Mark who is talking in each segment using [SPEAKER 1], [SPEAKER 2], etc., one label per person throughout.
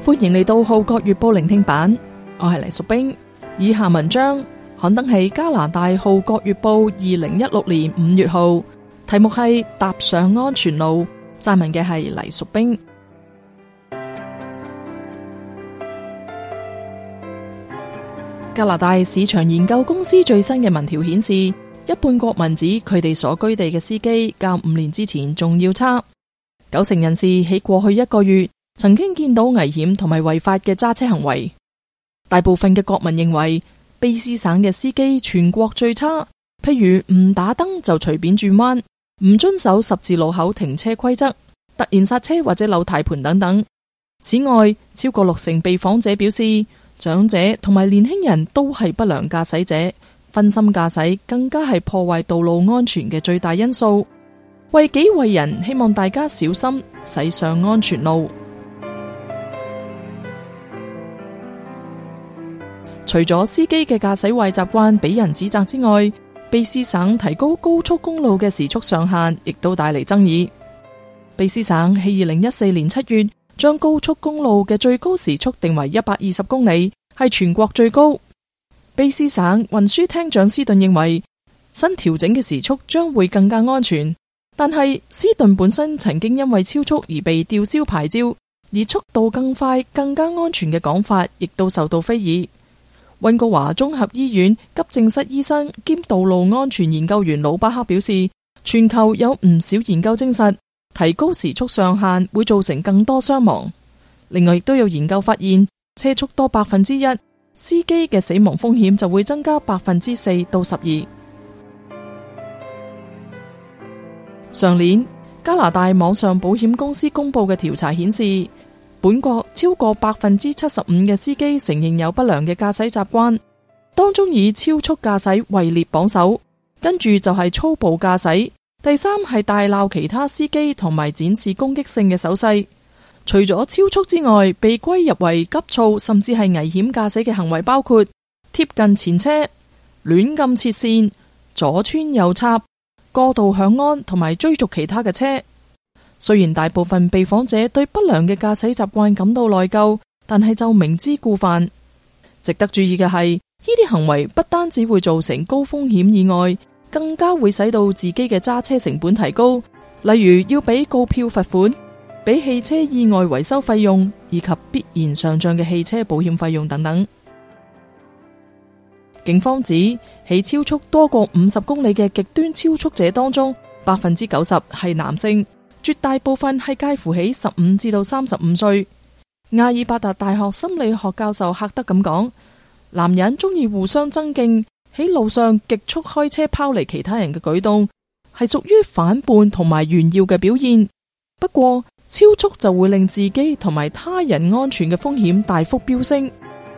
[SPEAKER 1] 歡迎嚟到《號角月報》聆聽版，我係黎淑冰。以下文章刊登喺加拿大《號角月報》2016年5月號，題目係踏上安全路，撰文嘅係黎淑冰。加拿大市場研究公司最新嘅民調顯示，一半國民指佢哋所居地嘅司機較5年之前仲要差。90%人士喺過去1個月曾經見到危險同埋違法嘅揸車行為。大部分嘅國民認為卑詩省嘅司機全國最差，譬如唔打燈就隨便轉彎，唔遵守十字路口停車規則，突然剎車或者扭軚盤等等。此外，超過60%被訪者表示，長者同埋年輕人都係不良駕駛者，分心駕駛更加係破壞道路安全嘅最大因素。為己為人，希望大家小心駛上安全路。除咗司機嘅駕駛壞習慣俾人指責之外，卑詩省提高高速公路嘅時速上限亦都帶嚟爭議。卑詩省喺2014年7月將高速公路嘅最高時速定為120公里，係全國最高。卑詩省運輸廳長斯頓認為，新調整嘅時速將會更加安全，但係斯頓本身曾經因為超速而被吊銷牌照，而速度更快、更加安全嘅講法亦都受到非議。溫哥華綜合醫院急症室醫生兼道路安全研究員魯巴克表示，全球有唔少研究證實，提高時速上限會造成更多傷亡。另外亦都有研究發現，車速多1%，司機嘅死亡風險就會增加4%到12%。上年加拿大網上保險公司公布嘅調查顯示，本國超過75%嘅司機承認有不良嘅駕駛習慣，當中以超速駕駛位列榜首，跟住就係粗暴駕駛，第3係大鬧其他司機同埋展示攻擊性嘅手勢。除咗超速之外，被歸入為急躁甚至係危險駕駛嘅行為包括貼近前車、亂咁切線、左穿右插、過度響安同埋追逐其他嘅車。雖然大部分被訪者對不良嘅駕駛習慣感到內疚，但係就明知故犯。值得注意嘅係，呢啲行為不單只會造成高風險意外，更加會使到自己嘅揸車成本提高，例如要俾告票罰款、俾汽車意外維修費用，以及必然上漲嘅汽車保險費用等等。警方指，喺超速多過50公里嘅極端超速者當中，90%係男性，絕大部分係介乎喺15至到35歲。亞爾伯達大學心理學教授赫德咁講，男人中意互相爭競，喺路上極速開車拋離其他人嘅舉動，係屬於反叛同埋炫耀嘅表現。不過超速就會令自己同埋他人安全嘅風險大幅飆升。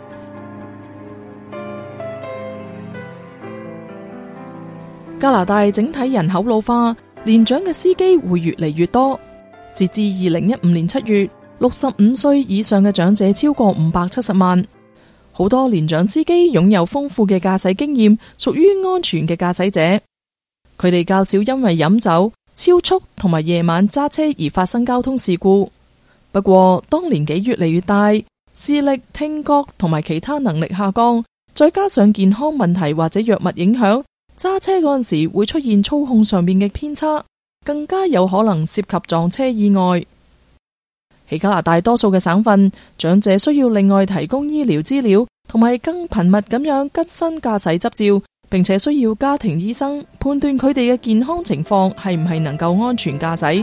[SPEAKER 1] 加拿大整體人口老化，年長嘅司機會越嚟越多。截至2015年7月，65歲以上嘅長者超過570萬。好多年長司機擁有豐富嘅駕駛經驗，屬於安全嘅駕駛者。佢哋較少因為飲酒、超速同埋夜晚揸車而發生交通事故。不過，當年紀越嚟越大，視力、聽覺同埋其他能力下降，再加上健康問題或者藥物影響，揸車嗰陣時會出現操控上面嘅偏差，更加有可能涉及撞車意外。喺加拿大多數嘅省份，長者需要另外提供醫療資料，同埋更頻密咁樣更新駕駛執照，並且需要家庭醫生判斷佢哋嘅健康情況係唔係能夠安全駕駛。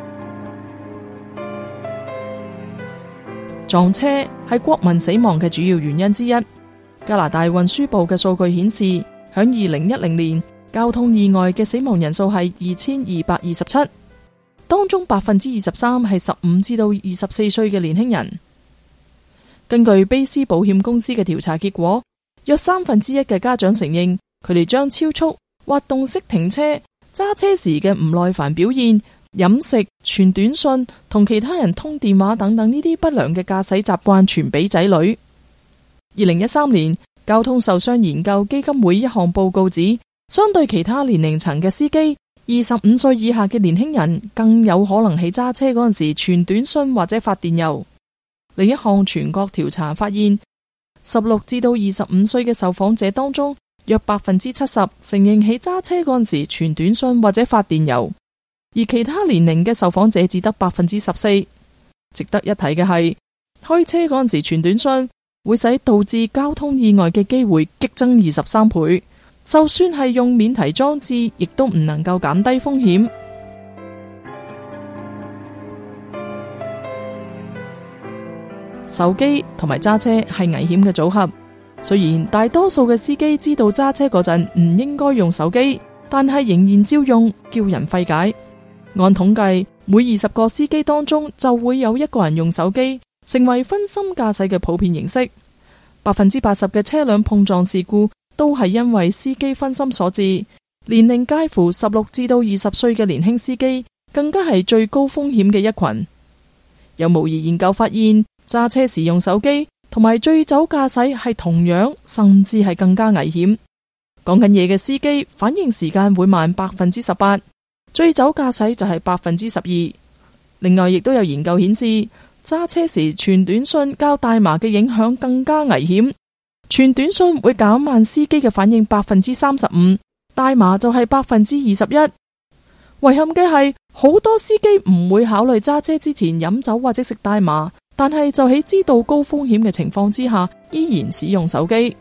[SPEAKER 1] 撞車係國民死亡嘅主要原因之一。加拿大運輸部嘅數據顯示，響2010年，交通意外嘅死亡人數係2227，當中23%係15至到24歲嘅年輕人。根據卑詩保險公司嘅調查結果，約1/3嘅家長承認，佢哋將超速、滑動式停車、揸車時嘅唔耐煩表現、飲食、傳短信、同其他人通電話等等呢啲不良嘅駕駛習慣傳俾仔女。2013年，交通受傷研究基金會一項報告指，相對其他年齡層嘅司機，25歲以下嘅年輕人更有可能喺揸車嗰陣時傳短信或者發電郵。 另一項全國調查發現，16至到25歲嘅受訪者當中，約70%承認喺揸車嗰陣時傳短信或者發電郵，而其他年齡嘅受訪者只得14%。值得一提嘅係，開車嗰陣時傳短信會使導致交通意外嘅機會激增23倍，就算係用免提裝置，亦都唔能夠減低風險。手機同埋揸車係危險嘅組合，雖然大多數嘅司機知道揸車嗰陣唔應該用手機，但係仍然照用，叫人費解。按統計，每20個司機當中就會有1個人用手機，成為分心駕駛嘅普遍形式。80%嘅車輛碰撞事故都係因為司機分心所致。年齡介乎16至到20歲嘅年輕司機更加係最高風險嘅一群。有模擬研究發現，揸車時用手機同埋醉酒駕駛係同樣甚至係更加危險。講緊嘢嘅司機反應時間會慢18%，醉酒駕駛就係12%。另外亦都有研究顯示，揸車時傳短信較大麻嘅影響更加危險。傳短信會減慢司機嘅反應35%，大麻就係21%。遺憾嘅係，好多司機唔會考慮揸車之前飲酒或者食大麻，但係就喺知道高風險嘅情況之下，依然使用手機。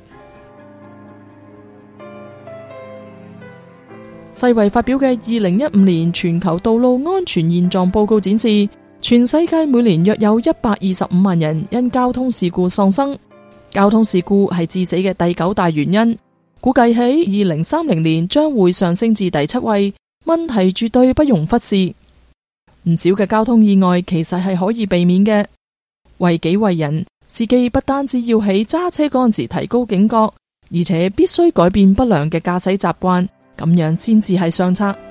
[SPEAKER 1] 世衛發表嘅2015年全球道路安全現狀報告展示，全世界每年約有125萬人因交通事故喪生。交通事故係致死嘅第9大原因，估計喺2030年將會上升至第7位。問題絕對不容忽視。唔少嘅交通意外其實係可以避免嘅。為己為人，司機不單止要喺揸車嗰陣時提高警覺，而且必須改變不良嘅駕駛習慣，咁樣先至係上策。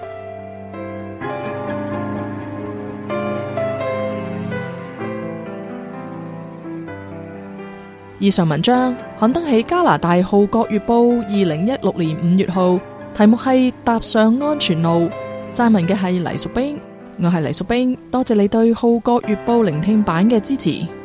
[SPEAKER 1] 以上文章刊登喺加拿大《號角月報》2016年5月號，題目係踏上安全路。撰文嘅係黎淑冰，我係黎淑冰，多謝你對《號角月報》聆聽版嘅支持。